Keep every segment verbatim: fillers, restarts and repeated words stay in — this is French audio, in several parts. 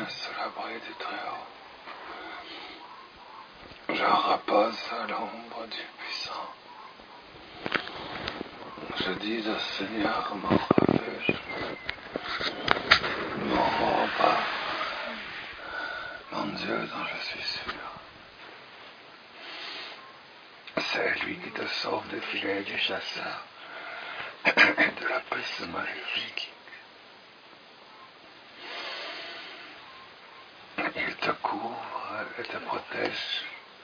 sous l'abri du Très-Haut. Je repose à l'ombre du Puissant. Je dis au Seigneur mon refuge, mon repas, mon Dieu dont je suis sûr. C'est lui qui te sauve des filets du chasseur et de la peste maléfique. Il te couvre et te protège.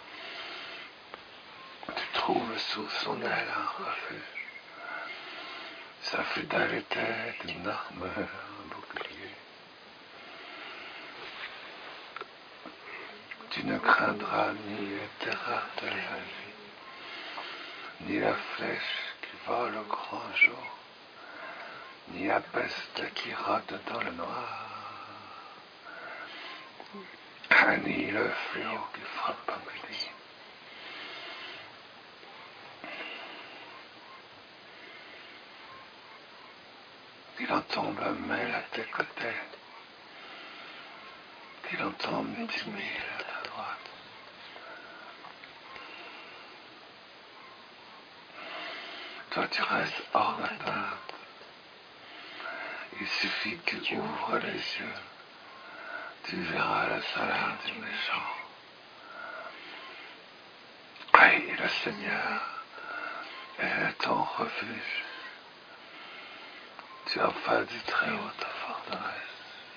Tu trouves sous son aile un refuge. Sa fidélité est une armure, un bouclier. Tu ne craindras ni les terreurs de la nuit, ni la flèche qui vole au grand jour, ni la peste qui rôde dans le noir, ni le fléau qui frappe à midi. Qu'il en tombe mille à tes côtés, qu'il en tombe dix mille à ta droite. Toi tu restes hors d'atteinte. Il suffit que tu ouvres les yeux, tu verras le salaire du méchant. Oui, le Seigneur est ton refuge. Tu as fait du Très-Haut ta forteresse.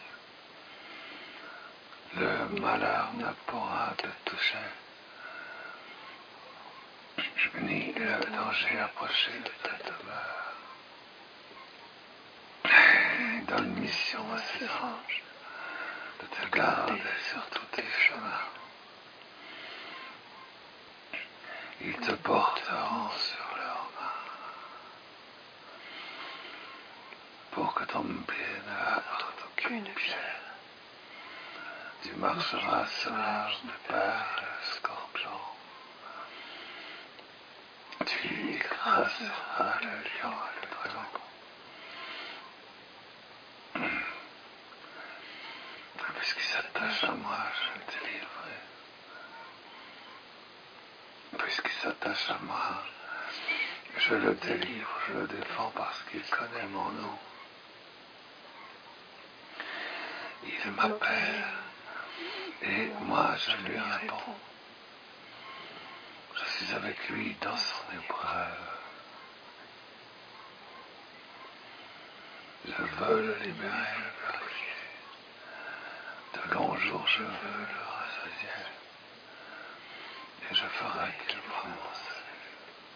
Le malheur ne pourra te toucher, ni le danger approcher de ta demeure. Il donne mission à ses anges de te garder sur tous tes chemins. Ils te porteront sur leurs mains pour que ton pied ne heurte aucune pierre. Tu marcheras sur l'âge de perles et le scorpion. Tu écraseras le lion et le dragon. Puisqu'il s'attache à moi, je le délivrerai. Puisqu'il s'attache à moi, je le délivre, je le défends parce qu'il connaît mon nom. Il m'appelle et moi je lui réponds. Je suis avec lui dans son épreuve. Je veux le libérer, le glorifier. De longs jours je veux le rassasier. Et je ferai qu'il voie mon salut.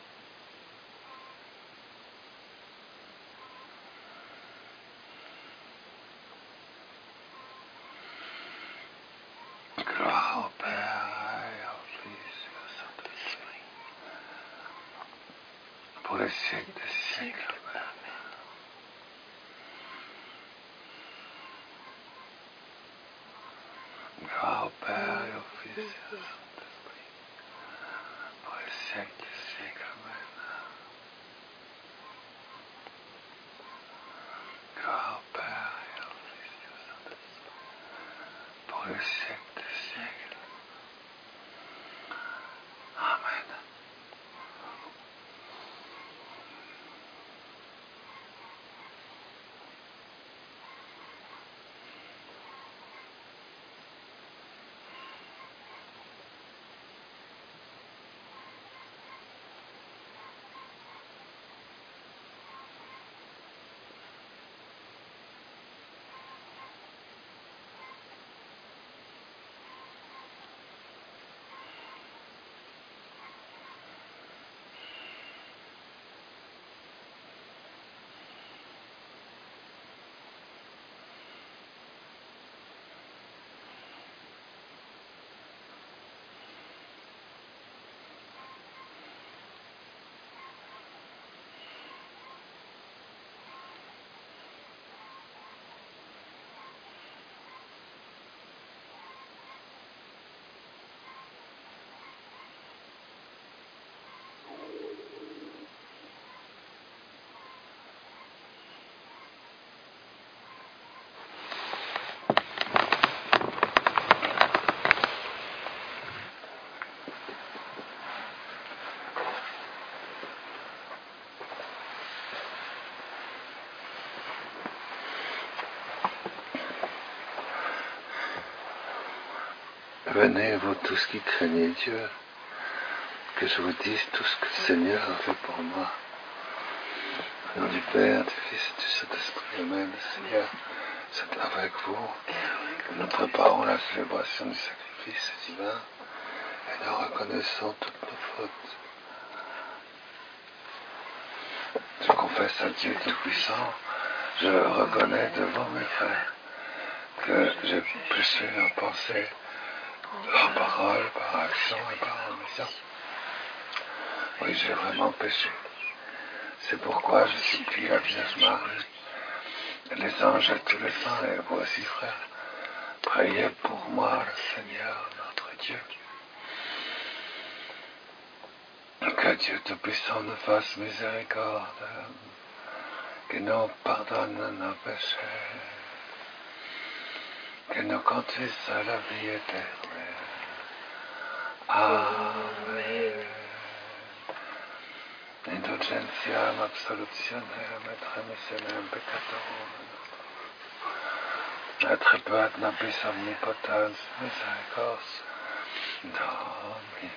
Gloire au Père et au Fils et au Saint-Esprit, pour les siècles des siècles. Amen. Gloire au Père et au Fils et au Saint-Esprit, pour les siècles des siècles. Amen. Gloire au Père et au Fils et au Saint-Esprit, pour les siècles des siècles. Amen. Venez, vous tous qui craignez Dieu, que je vous dise tout ce que le Seigneur a fait pour moi. Au nom du Père, du Fils et du Saint-Esprit, Amen. Le Seigneur, c'est avec vous. Nous préparons la célébration du sacrifice divin et nous reconnaissons toutes nos fautes. Je confesse à Dieu Tout-Puissant, je reconnais devant mes frères que j'ai péché en pensée, en parole, par action et par omission. Oui, j'ai vraiment péché. C'est pourquoi je supplie la Vierge Marie, les anges et tous les saints, et vous aussi, frères, priez pour moi, le Seigneur, notre Dieu. Que Dieu Tout-Puissant nous fasse miséricorde, qu'il nous pardonne nos péchés, qu'il nous conduise à la vie éternelle. Amen. Indulgentiam absolutionem et remissionem peccatorum. Et repuat nobis omnipotens misericors Domini.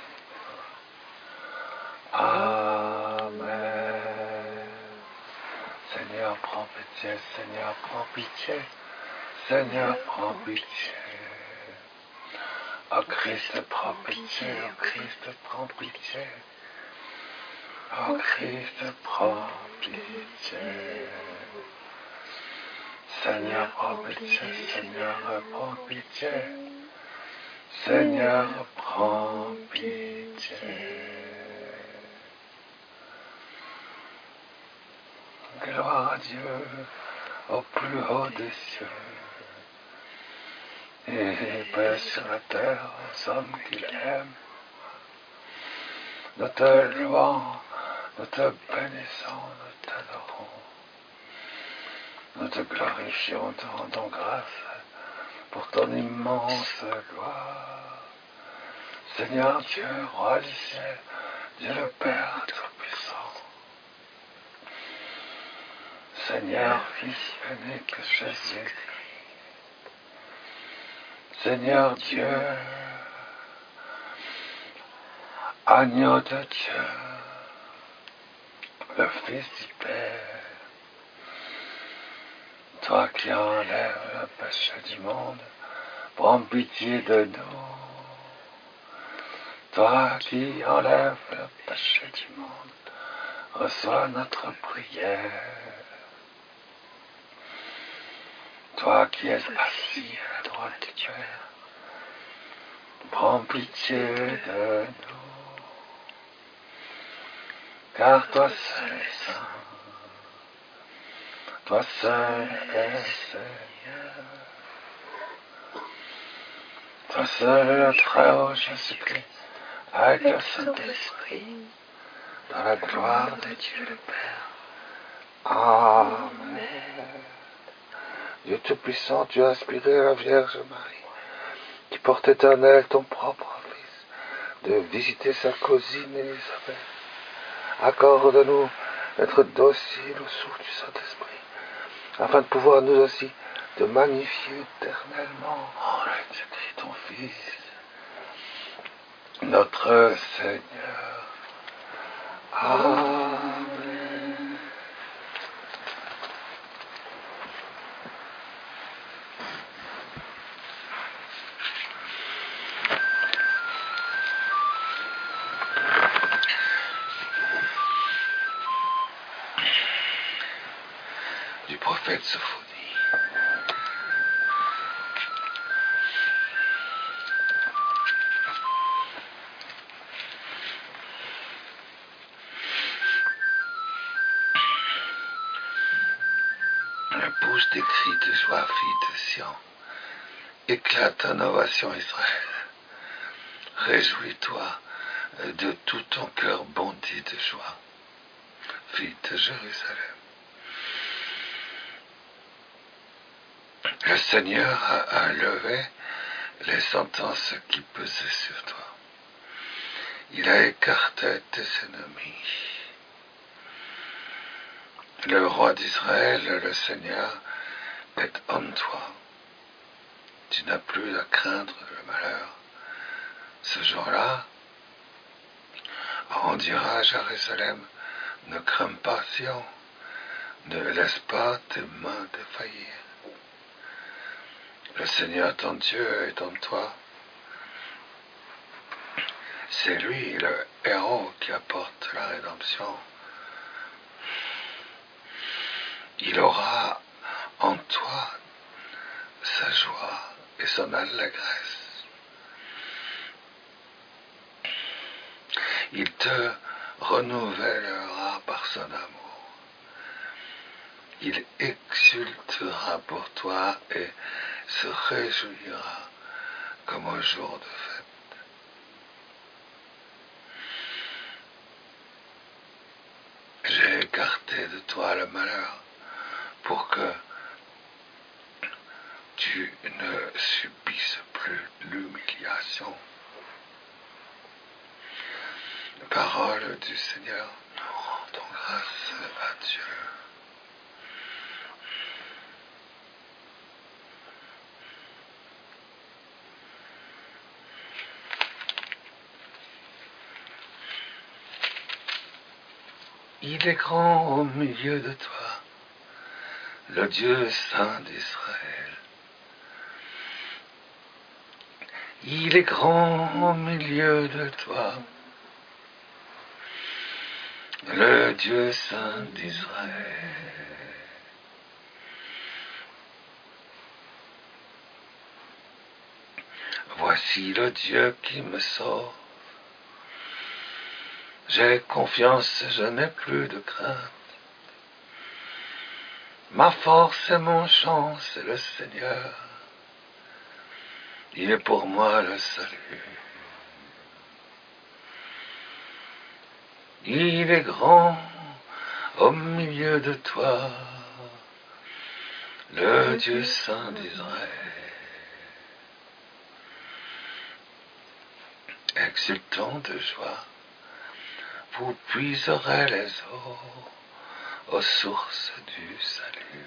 Amen. Seigneur, prends pitié, Seigneur, prends pitié, Seigneur, prends pitié. Ô Christ, prends pitié, ô Christ, prends pitié. Ô Christ, prends pitié. Seigneur, prends pitié, Seigneur, prends pitié. Seigneur, prends pitié. Gloire à Dieu au plus haut des cieux et paix sur la terre aux hommes qu'il aime. Nous te louons, nous te bénissons, nous t'adorons. Nous te glorifions, te rendons grâce pour ton immense gloire. Seigneur Dieu, Roi du ciel, Dieu le Père Tout-Puissant. Seigneur, Fils unique Jésus, Seigneur Dieu, Agneau de Dieu, le Fils du Père, toi qui enlèves le péché du monde, prends pitié de nous. Toi qui enlèves le péché du monde, reçois notre prière. Toi qui es assis à la droite du Père, prends pitié de nous. Car toi seul es saint, toi seul es Seigneur. Toi seul le Très-Haut Jésus-Christ, avec le Saint-Esprit, dans la gloire de Dieu le Père. Amen. Dieu Tout-Puissant, tu as inspiré à la Vierge Marie, qui porte éternel ton propre Fils, de visiter sa cousine Élisabeth. Accorde-nous d'être dociles au souffle du Saint-Esprit, afin de pouvoir nous aussi te magnifier éternellement en Jésus-Christ ton Fils, notre Seigneur. Amen. Du prophète Sophonie. La bouche des cris de joie, fille de Sion, éclate en ovation Israël. Réjouis-toi de tout ton cœur bondit de joie, fille de Jérusalem. Le Seigneur a levé les sentences qui pesaient sur toi. Il a écarté tes ennemis. Le roi d'Israël, le Seigneur, est en toi. Tu n'as plus à craindre le malheur, Ce jour-là, on dira à Jérusalem, ne crains pas Sion, ne laisse pas tes mains défaillir. Le Seigneur ton Dieu est en toi. C'est lui le héros qui apporte la rédemption. Il aura en toi sa joie et son allégresse. Il te renouvellera par son amour. Il exultera pour toi et se réjouira comme un jour de fête. J'ai écarté de toi le malheur pour que tu ne subisses plus l'humiliation. Parole du Seigneur, nous rendons grâce à Dieu. Il est grand au milieu de toi, le Dieu saint d'Israël. Il est grand au milieu de toi, le Dieu saint d'Israël. Voici le Dieu qui me sauve. J'ai confiance, je n'ai plus de crainte. Ma force et mon chant, c'est le Seigneur. Il est pour moi le salut. Il est grand au milieu de toi, le Dieu saint d'Israël. Exultant de joie, vous puiserez les eaux aux sources du salut.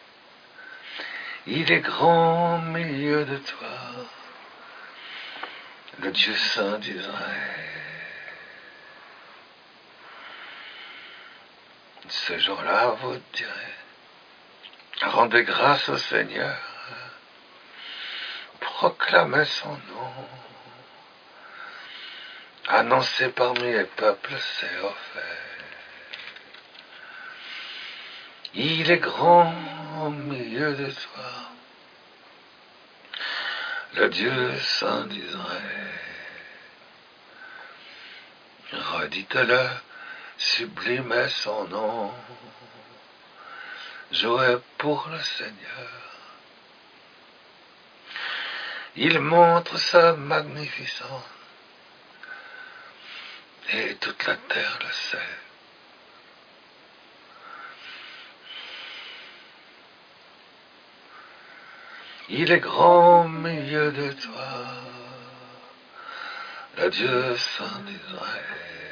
Il est grand au milieu de toi, le Dieu saint d'Israël. Ce jour-là, vous direz, rendez grâce au Seigneur, proclamez son nom, annoncez parmi les peuples ses offres. Il est grand au milieu de toi, le Dieu saint d'Israël. Redites-le, sublimez son nom, jouez pour le Seigneur. Il montre sa magnificence, et toute la terre le sait. Il est grand au milieu de toi, le Dieu saint d'Israël.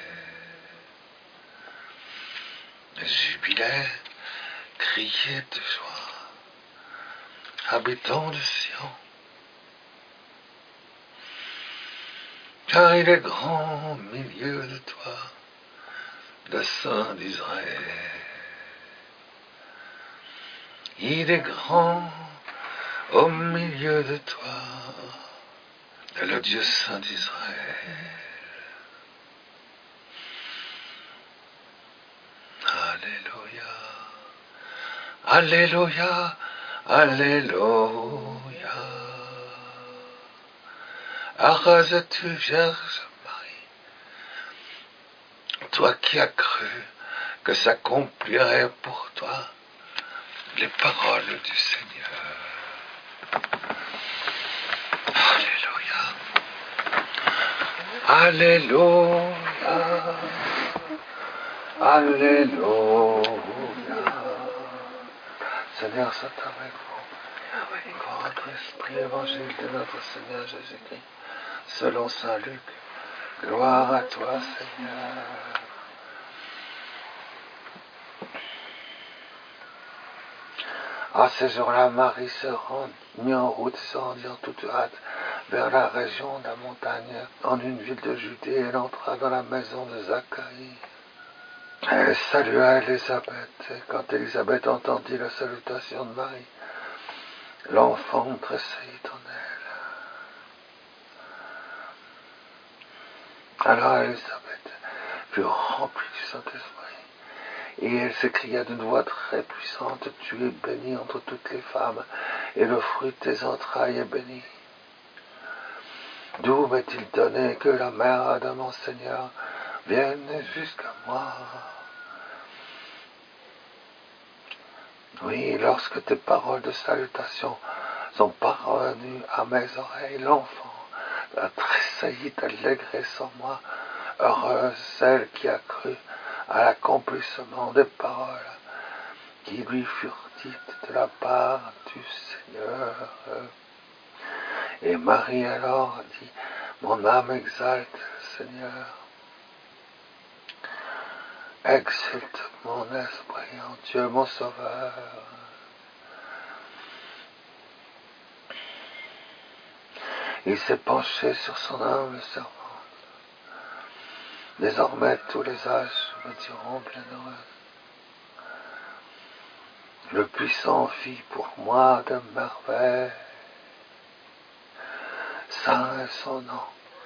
Jubilez, criez de joie, habitants de Sion, car il est grand au milieu de toi, le Saint d'Israël. Il est grand au milieu de toi, le Dieu saint d'Israël. Alléluia, Alléluia, Alléluia. Heureuse-tu, Vierge Marie, toi qui as cru que s'accomplirait pour toi les paroles du Seigneur. Alléluia, Alléluia, Alléluia. Seigneur, c'est avec vous. Encore votre esprit, évangile de notre Seigneur Jésus-Christ, selon saint Luc. Gloire à toi, Seigneur. En ces jours-là, Marie se rend, mit en route, se rendit en toute hâte vers la région de la montagne, en une ville de Judée. Elle entra dans la maison de Zacharie. Elle salua Élisabeth, et quand Élisabeth entendit la salutation de Marie, l'enfant tressaillit en elle. Alors Élisabeth fut remplie du Saint-Esprit, et elle s'écria d'une voix très puissante, « Tu es bénie entre toutes les femmes, et le fruit de tes entrailles est béni. D'où m'est-il donné que la mère de mon Seigneur vienne jusqu'à moi? Oui, lorsque tes paroles de salutation sont parvenues à mes oreilles, l'enfant a tressailli d'allégresse en moi. Heureuse celle qui a cru à l'accomplissement des paroles qui lui furent dites de la part du Seigneur. » Et Marie alors dit, « Mon âme exalte le Seigneur. Exulte mon esprit en Dieu mon Sauveur. » Il s'est penché sur son humble servante. Désormais tous les âges me diront bienheureux. Le puissant fit pour moi de merveilles. Saint est son nom.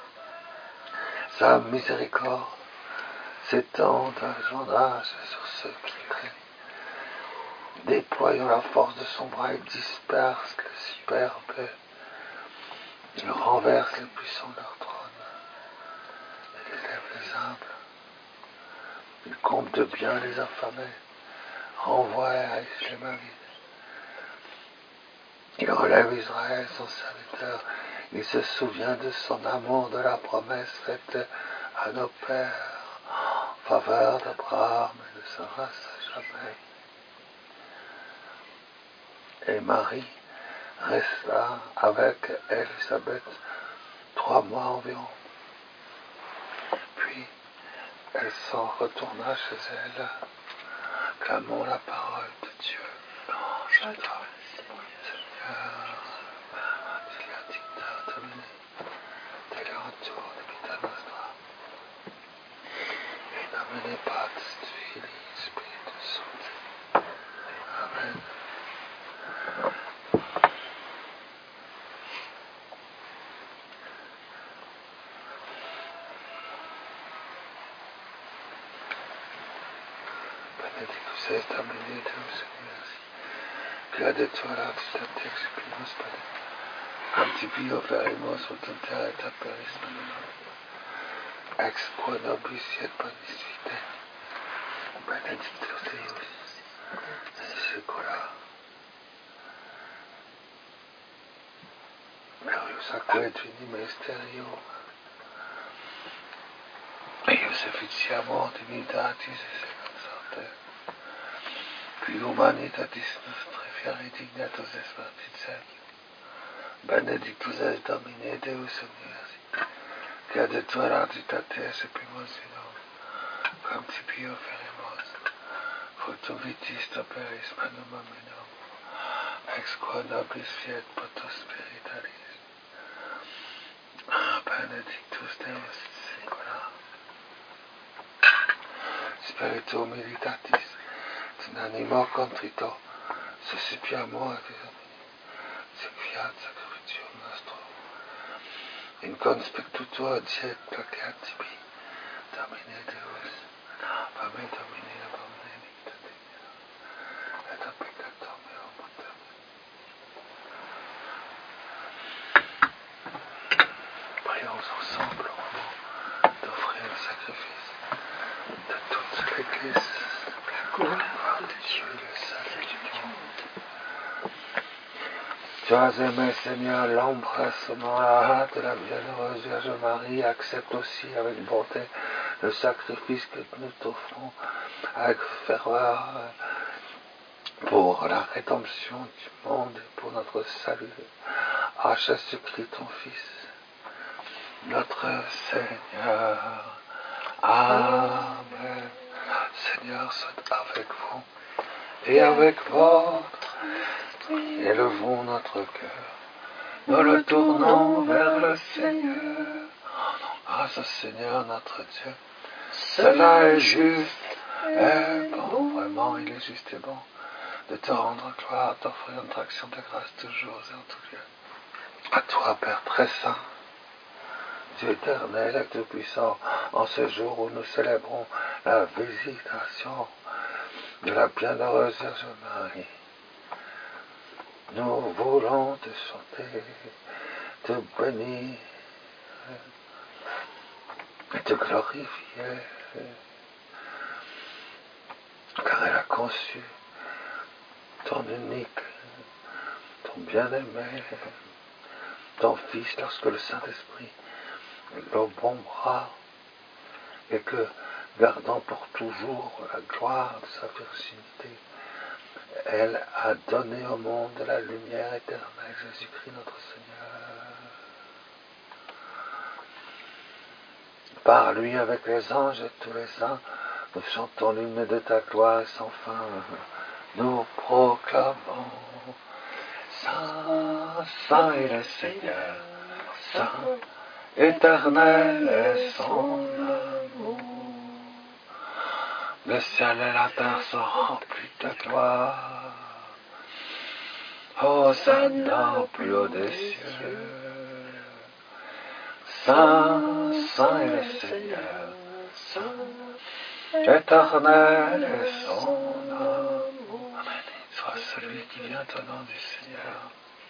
Sa miséricorde s'étend d'un âge sur ceux qui craignent. Déployant la force de son bras, il disperse les superbes. Il renverse les puissants de leur trône. Il élève les humbles. Il compte de bien les affamés. Renvoie et haïsse les mavides. Il relève Israël, son serviteur. Il se souvient de son amour, de la promesse faite à nos pères, en faveur d'Abraham et de sa race à jamais. Et Marie resta avec Élisabeth trois mois environ. Puis elle s'en retourna chez elle, clamant la parole de Dieu. L'ange adore le Seigneur, la dicta domine, tel retour de vita nostra. Et n'amenez pas de fili, Spiritus Sancti. Amen. Benedictus est Domine Deus et merci. Gladiatura te exprimus per antipio verimus ut terra et aperis manum. Ex quo nobis et bonis vitae. Benedictus Deus in secula. Glorious acque vini mysterium. Eius efficiamur divinitatis et seconsante. Qui humanitatis nostra fieri dignatus est sparticet. Benedictus est Domine Deus omniversi. Qui addeturat agitate sepimus in nom. Principio ferimus. Fructum vitis operis manum hominum. Ex quo nobis fiet potus spiritualis. Benedictus Deus in secula. Spiritu militatis. In animo contrito, suscipiamur et examini, fiat sacrificium nostrum. In conspectutur diet placeat tibi, Domine Deus, Pame Domine abomine iniquitatis mea, et a peccator meo mortem. Prions ensemble au moment d'offrir le sacrifice de toute l'Église. Gloire de Dieu, le salut du monde. Tu as aimé, Seigneur, l'embrassement, la hâte de la bienheureuse Vierge Marie. Accepte aussi avec bonté le sacrifice que nous t'offrons avec ferveur pour la rédemption du monde et pour notre salut. À Jésus-Christ, ton Fils, notre Seigneur. Amen. Seigneur, soit avec vous et avec votre Élevons notre cœur, nous le tournons vers le Seigneur. Grâce au Seigneur notre Dieu, cela est juste et bon. Vraiment, il est juste et bon de te rendre gloire, t'offrir notre action de grâce toujours et en tout lieu. À toi, Père très saint, Dieu éternel et tout-puissant, en ce jour où nous célébrons la visitation de la bienheureuse Vierge Marie, nous voulons te chanter, te bénir et te glorifier, car elle a conçu ton unique, ton bien-aimé, ton Fils, lorsque le Saint-Esprit le bon bras, et que, gardant pour toujours la gloire de sa virginité, elle a donné au monde la lumière éternelle, Jésus-Christ notre Seigneur. Par lui, avec les anges et tous les saints, nous chantons l'hymne de ta gloire sans fin. Nous proclamons Saint, Saint est le Seigneur, Saint, éternel est son amour. Le ciel et la terre sont remplis de gloire. Hosanna au plus haut des cieux. Saint, Saint est le Seigneur, Saint, éternel est son amour. Amen. Soit celui qui vient au nom du Seigneur.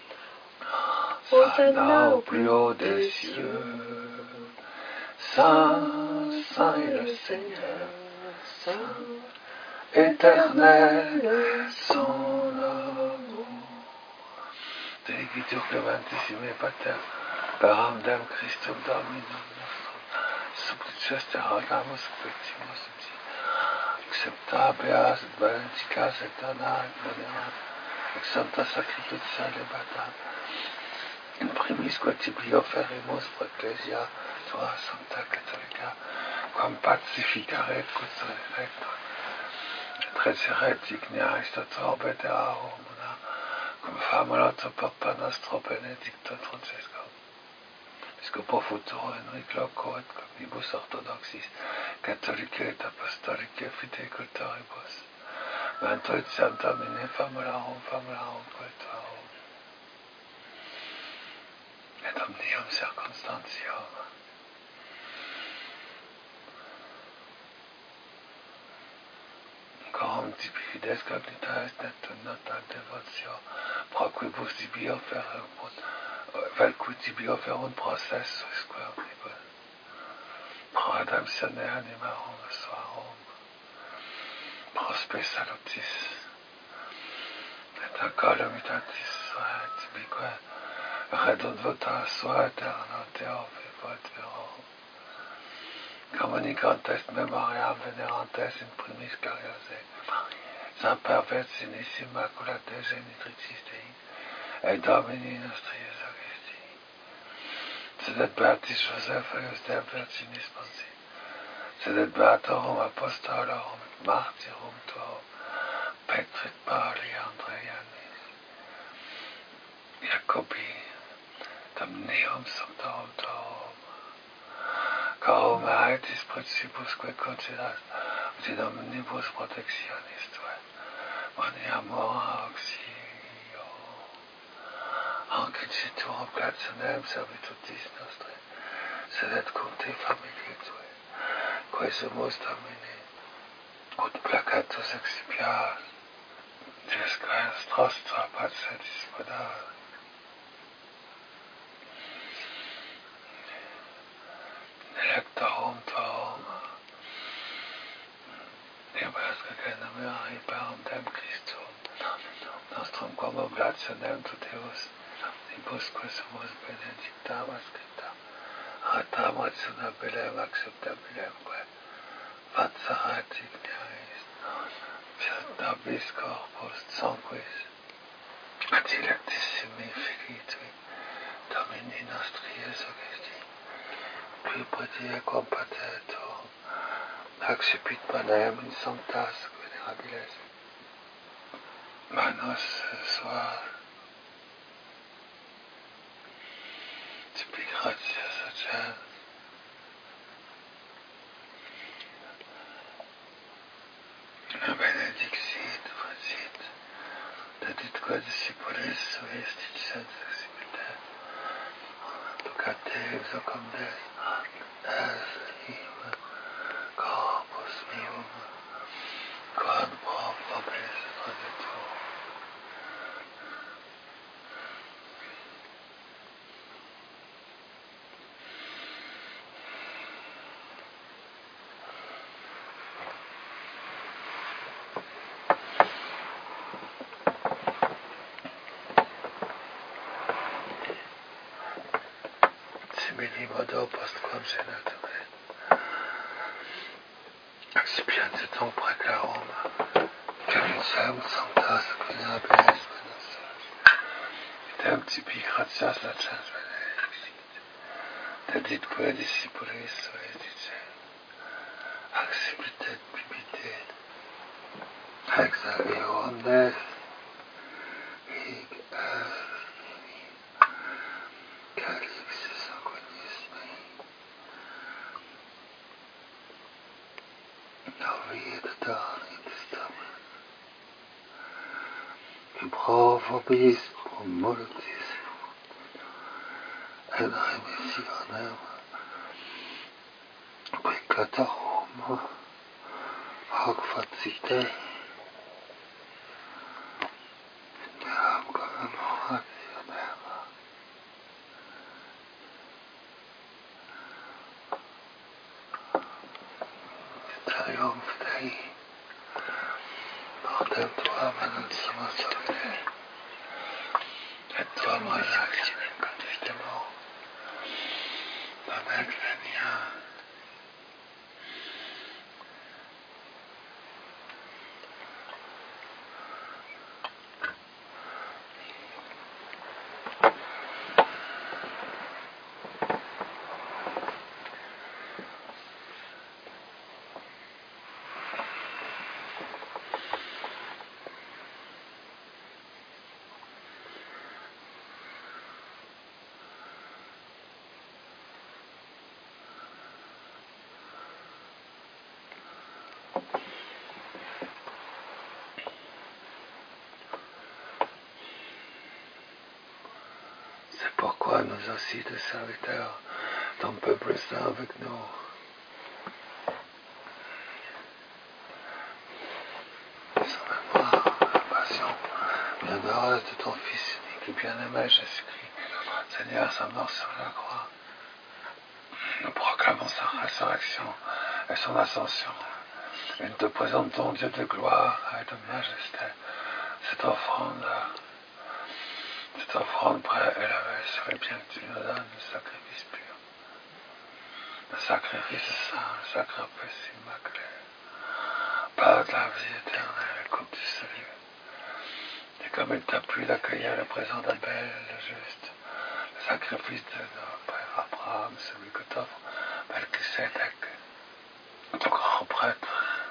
Hosanna au plus haut des cieux. Saint, Saint est le Seigneur, Saint, éternel est son amour. De l'Écriture Clementissime Pater, Param Dam Christum Dominum nostrum, supplices te rogamus petimus et accepta beas et valenticas et dona et venerat, ex sancta sacritud celebatam, in primis quod tibi oferimus pro ecclesia tua sancta catholica, quam pacificare cutre elector, et receret dignia est orbedera homina, cum famulato Papa nostro Benedicto Francesco, Episcopo futuro Henrique Loco et comnibus orthodoxis, catholique et apostolique fide cultoribus, manto et santa mine famularum, famularum poetarum, et omnium circumstantium. Coram tibi fides cognita est et nota devotio, pro quibus tibi offerunt, vel cui tibi offerunt processus queribus, pro redemptione animarum suarum, pro spe salutis, et ancora mutatis suae tibique, redunt vota sua eterna Deo vivo et vero, communicantes memoriam venerantes in primis cariose, sans perversinis immaculate genitricis Dei, et Domini nostri Jesu Christi, sedet beatis Joseph eius de virginis sponsi, sedet beatorum apostolorum et martyrum tuorum, Petri et Pauli, Andrei, Ioannis, Jacobi, Dominium sanctorum tuorum, Corum aetis principusque considerat, ut in omnibus protectionis tuae, maniamur auxilio, anciturum placenem servitutis nostre, sedet cum te familiae tuae, quae sumus Domini, ut placatus excipias, Dies Christus nostra pace dispodat. Electorum tuorum, Deus canem Maria, parum Dem Christum, nostrum quam oblationem tu Deus, nibusque sumus benedictam ascriptam, atramat sunabelem acceptabilem, quae facerat digna est, fiat nobis corpus sanguis, et electissimi Filii Tui, Domini nostri Jesu Christi, qui potie quam pater tuum, accipit panem in sanctas venerabiles, Manos ce soir. Tipi gracias a Dieu. La benedictit, facit, dadit quod discipulis suis dicens Ducate exo cum Dei, es im corpus meum, quod pro vobis positur. Simili modo postquam senature, accipientitum precarum, Calicem sanctas quinabilis benestas, idem tibi gratias lacens benedictit, dedit quae discipulis suis dicens, accipitet bibite, exa eondes, hic est calix sanguinis mei, novit donit stamen, in pro vobis multis, et remissionem peccatorum, hoc facite, interam commemorationem, triumph Dei, portem tuam annuntium solene, et tuam resurrectionem confitemur, Amen, Seigneur. C'est pourquoi nous aussi, des serviteurs, ton peuple saint avec nous. Son mémoire, la passion bienheureuse de ton Fils unique et bien-aimé Jésus-Christ, Seigneur, sa mort sur la croix. Nous proclamons sa résurrection et son ascension. Et nous te présentons, Dieu de gloire et de majesté, cette offrande, cette offrande près élevée serait bien que tu nous donnes le sacrifice pur, le sacrifice saint, le sacrifice immaculé, Père de la vie éternelle, coupe du salut. Et comme il t'a plu d'accueillir le présent d'Abel, le juste, le sacrifice de notre père Abraham, celui que t'offre Melchisédek, ton grand prêtre,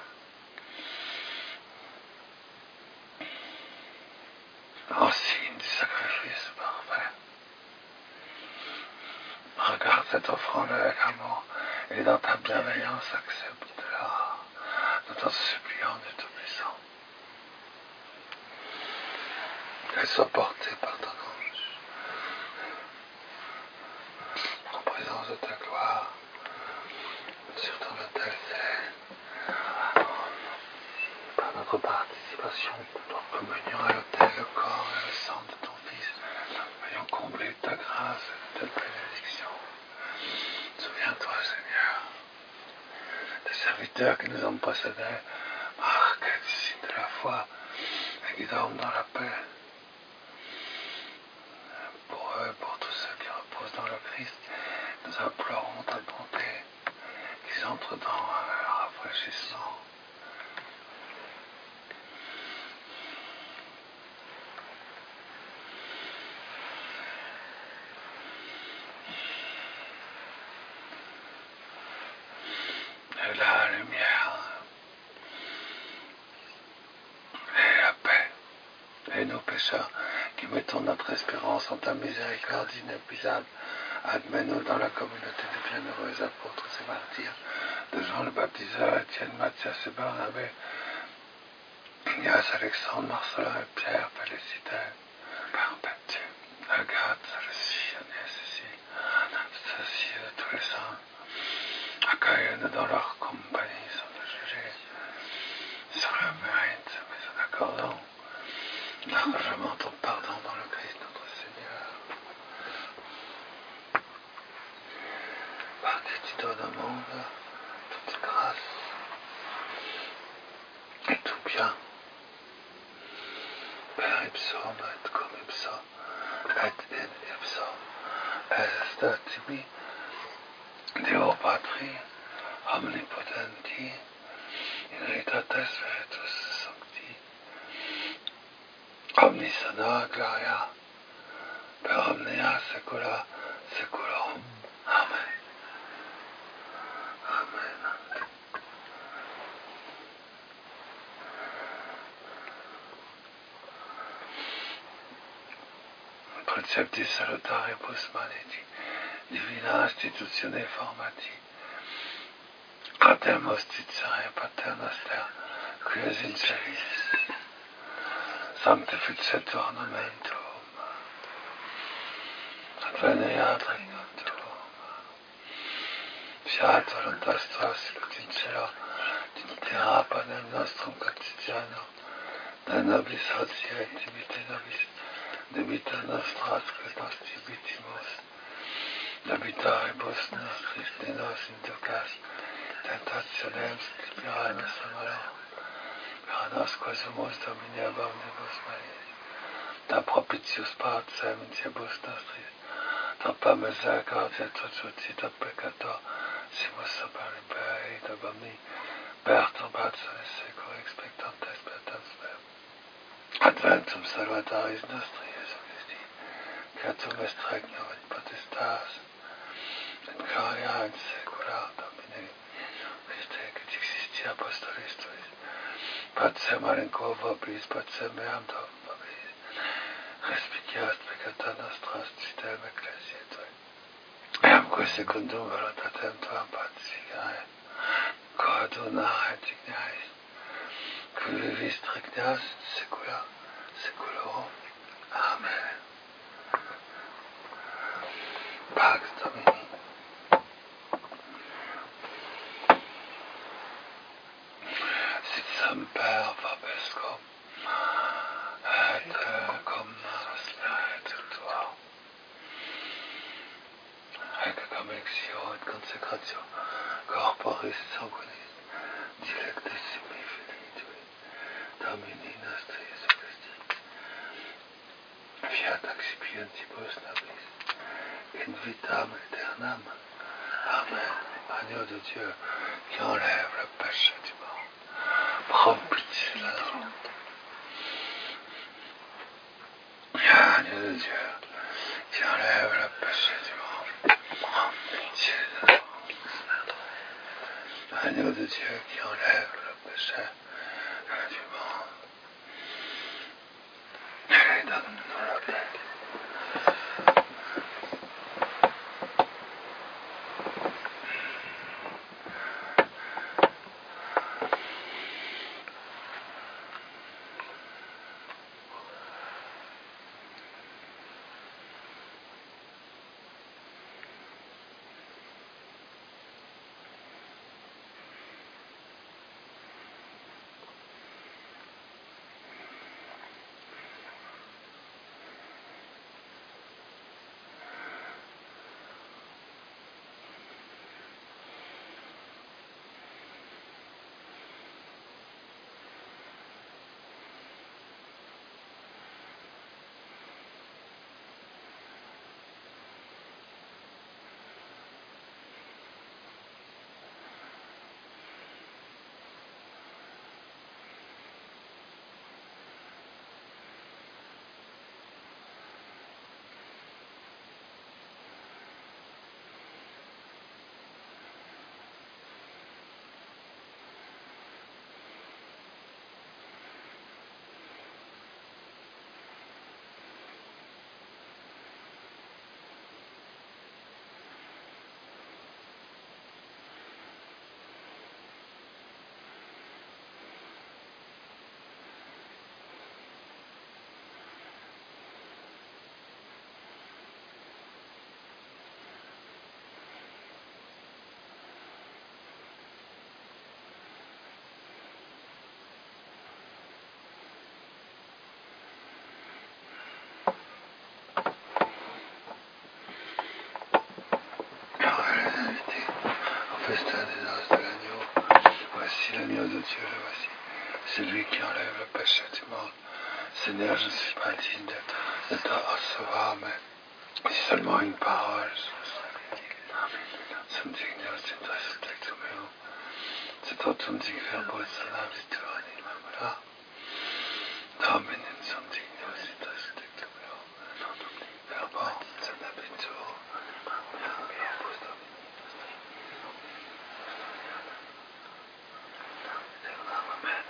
en signe du sacrifice parfait. Regarde cette offrande avec amour et dans ta bienveillance accepte-la. Nous t'en supplions du Tout-Puissant. Qu'elle soit portée par ton ange en présence de ta gloire sur ton autel céleste, par notre participation, notre communion à l'autel, le corps et le sang de ton Fils. Voyons combler ta grâce et de ta bénédiction. Souviens-toi, Seigneur, des serviteurs qui nous ont précédés, marqués du signe de la foi et qui dorment dans la paix. Pour eux, pour tous ceux qui reposent dans le Christ, nous implorons ta bonté, qu'ils entrent dans leur rafraîchissement. Et la lumière et la paix pécheurs, qui mettons notre espérance en ta miséricorde inépuisable. Admets-nous dans la communauté des bienheureux apôtres et martyrs, de Jean le Baptiseur, Étienne, Mathias et Barnabé, Ignace, Alexandre, Marcelin et Pierre, Félicitaire, Père Baptiste, Agathe, Cécile, Agnès, Cécile, Anastasie, de tous les saints, accueille-nous dans leur compagnie sans nous juger, sur le mérite, mais en accordant largement ton pardon dans le Christ notre Seigneur. Par qui tu donnes au monde toute grâce et tout bien. Per ipsum et cum ipso et in ipso est tibi Deo Patri omnipotenti in veritatis spiritus sancti omnis honor gloria per omnia saecula saeculorum. Amen. Amen. Preceptis salutaribus maniti, divina institutione formati, Pater mostitiae, Pater noster, qui es in celis, sanctificetur nomen tuum, adveniat regnum tuum, fiat voluntas tua sicut in cielo, et terra panem nostrum quotidianum, da nobis hodie et dimitte nobis debita nostra, que nos debitimus, debitoribus nostris, ne nos inducas tentationem, sed libera nos a malo. Per nos quasumus Domini abomnibus malis, da propitius patrem in tiebus nostris, da pa misericordia totuti da peccator, simus super liberi da Domini, per turbationis secur expectantes pertans mem. Adventum salvatoris nostri, Iesu Christi, Creatum est regnum et potestas, et gloria in saecula Domini, Christe, et existi apostolis tuis, pacem malinquo vobis, pacem meam vobis, respicias peccata nostra, citem ecclesiae tui, eamque secundum voluntatem tuam pacificae, coaduna et digniais, qui vivis regnas in saecula saeculorum. Amen. Pax Domini. Sit semper vobiscum, et cum spiritu tuo. Ecce cum exio et consecratio corporis sanguinis, dilectissimi filii tui, Domini nostri Iesu Christi, fiat accipientibus nobis, in vitam aeternam. Amen. Agneau de Dieu qui enlève le péché du monde, prends pitié de nous. Agneau de Dieu qui enlève le péché du monde, prends pitié de nous. Agneau de Dieu qui enlève le péché du monde, et donne-nous la paix. festin des noces de l'agneau. Voici l'agneau de Dieu, le voici. C'est lui qui enlève le péché du monde. Seigneur, je ne suis pas digne de, de te recevoir, mais si seulement une parole. Zum Digno sind das Tectum meo. Citotum dig verbos salam situa anima. Domine zum Digno sind das Tectum meo. Verbos sanabitur. Amen.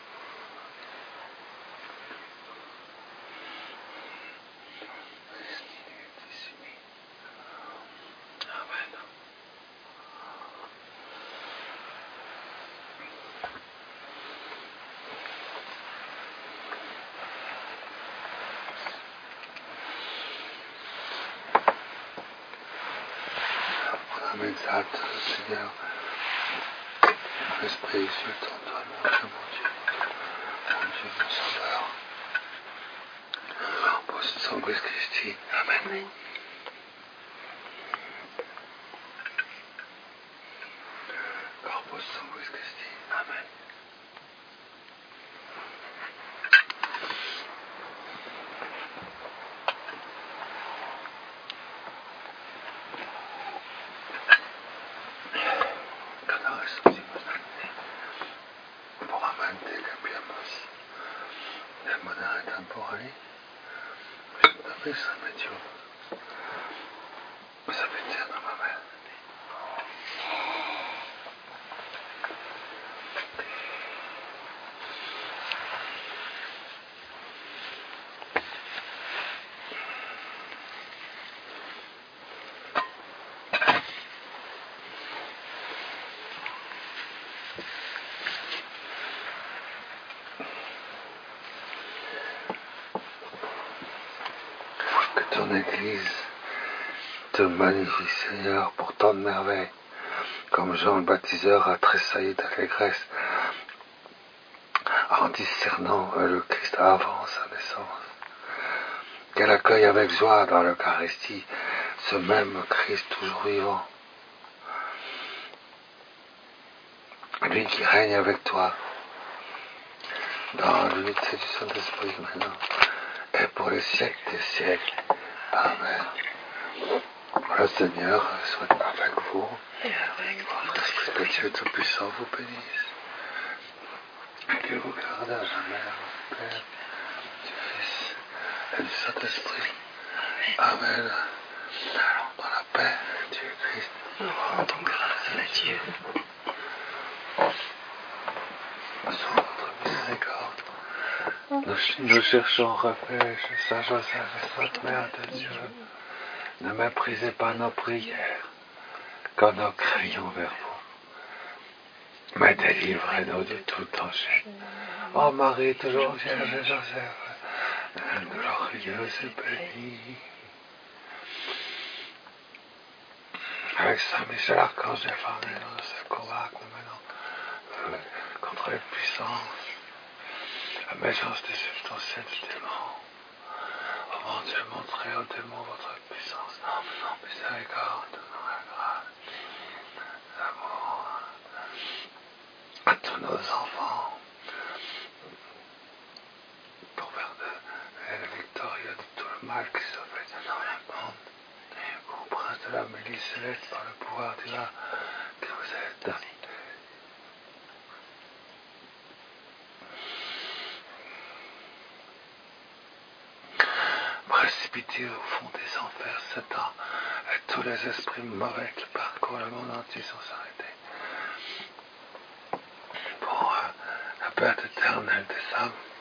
On exalte, Seigneur, l'Esprit, je t'entends, mon Dieu, mon Dieu, mon Dieu, mon Sauveur. Post sanguis Christi. Amen. Amen. Corpus sanguis Christi. Amen. Temporally, that is a Sapetiano, Amen. Ton Église te magnifie, Seigneur, pour tant de merveilles, comme Jean le Baptiseur a tressailli d'allégresse en discernant le Christ avant sa naissance. Qu'elle accueille avec joie dans l'Eucharistie ce même Christ toujours vivant, lui qui règne avec toi dans l'unité du Saint-Esprit maintenant et pour les siècles des siècles. Amen. Le Seigneur soit avec vous. Et avec votre esprit. Que Dieu Tout-Puissant vous bénisse. Et que vous garde à jamais, le Père, du Fils et du Saint-Esprit. Amen. Allons dans la paix du Christ. Nous rendons grâce à Dieu. Sous votre miséricorde, nous, nous cherchons refuge, Saint Joseph et Sainte Mère de Dieu. Ne méprisez pas nos prières, quand nous crions vers vous. Mais délivrez-nous de tout danger. Ô Marie, toujours Vierge et Joseph, glorieuse et bénie. Avec Saint Michel Archange et Famille, nous secours maintenant contre les puissances, la méchance des substantiels du démon. Oh mon Dieu, montrez aux démons votre puissance. Non, non, miséricorde, non, la grâce, l'amour à tous nos enfants, pour faire de la victorieux de tout le mal qui se fait dans le monde. Vous, prince de la milice céleste, par le pouvoir divin que vous êtes. Précipitez au fond des enfers Satan et tous les esprits mauvais qui parcourent le monde entier sans s'arrêter. Pour euh, la perte éternelle des âmes